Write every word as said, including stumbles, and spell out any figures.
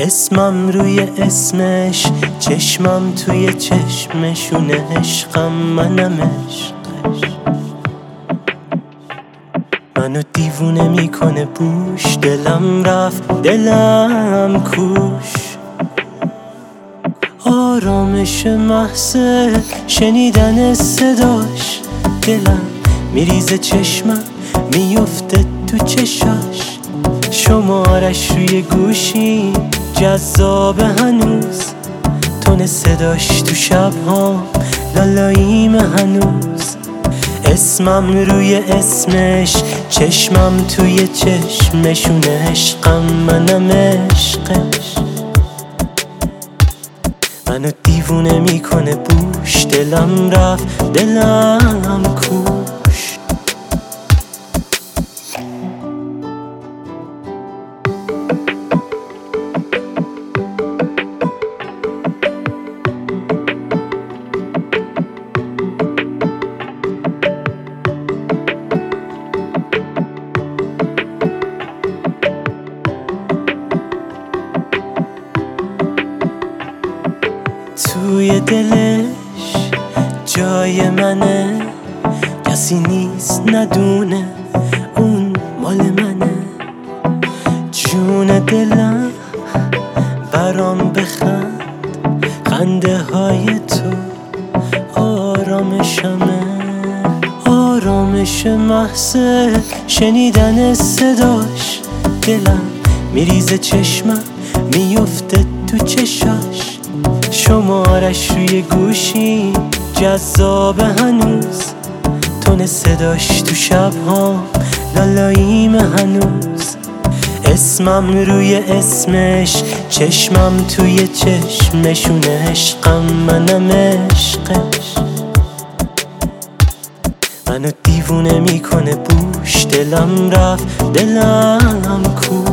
اسمم روی اسمش، چشمم توی چشمشونه، عشقم منم عشقش. منو دیوونه میکنه بوش، دلم رفت دلم کوش. آرامش محض شنیدن صداش، دلم میریزه چشمم میفته تو چشاش. شمارش روی گوشی جذاب هنوز، تون صداش تو شبهام لالاییم هنوز. اسمم روی اسمش، چشمم توی چشمشونه، عشقم منم عشقش. منو دیوونه میکنه بوش، دلم رفت دلم کوش. توی دلش جای منه، کسی نیست ندونه اون مال منه. جون دلم برام بخند، خنده های تو آرامشمه. آرامش محض شنیدن صداش، دلم میریزه چشمم میفته تو چشاش. شمارش روی گوشی جذاب هنوز، تون صداش تو شبهام لالاییم هنوز. اسمم روی اسمش، چشمم توی چشمشونه، عشقم منم عشقش. منو دیوونه میکنه بوش، دلم رفت دلم کوش.